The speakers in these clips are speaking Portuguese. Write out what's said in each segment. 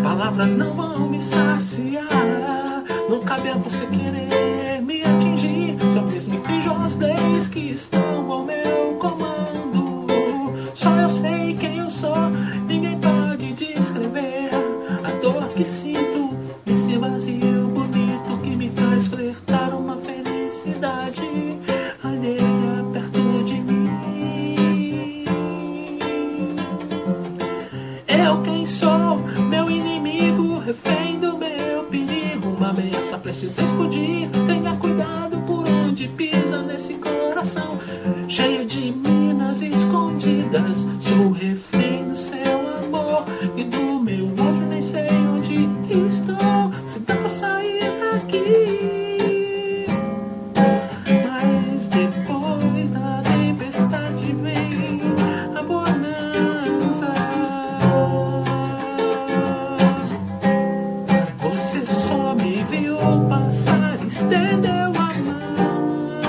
Palavras não vão me saciar. Não cabe a você querer me atingir. São mesmo infringões que estão ao meu comando. Só eu sei quem eu sou, ninguém pode descrever a dor que sinto nesse vazio bonito que me faz flertar uma felicidade alheia perto de mim. Eu quem sou, meu inimigo, refém do meu perigo, uma ameaça prestes a explodir. Tenha cuidado por onde pisa nesse coração cheio de minas escondidas. Sou refém do seu amor e do meu ódio, nem sei onde estou. Se dá pra sair daqui, mas depois da tempestade vem a bonança. Você só me viu passar, estendeu a mão.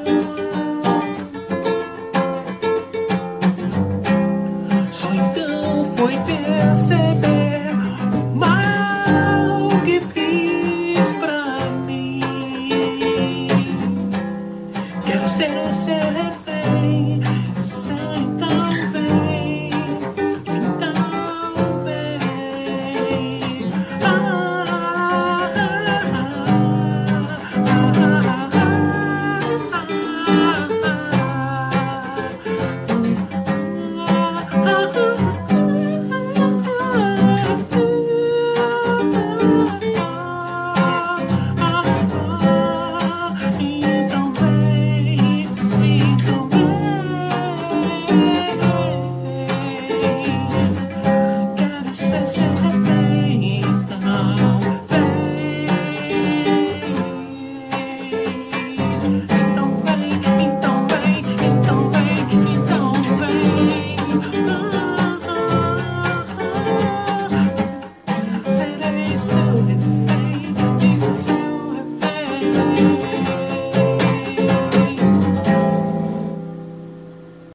Só então foi perceber o mal que fiz pra mim. Quero ser o seu refém. Então vem, então vem. Então vem, então vem. Quero ser seu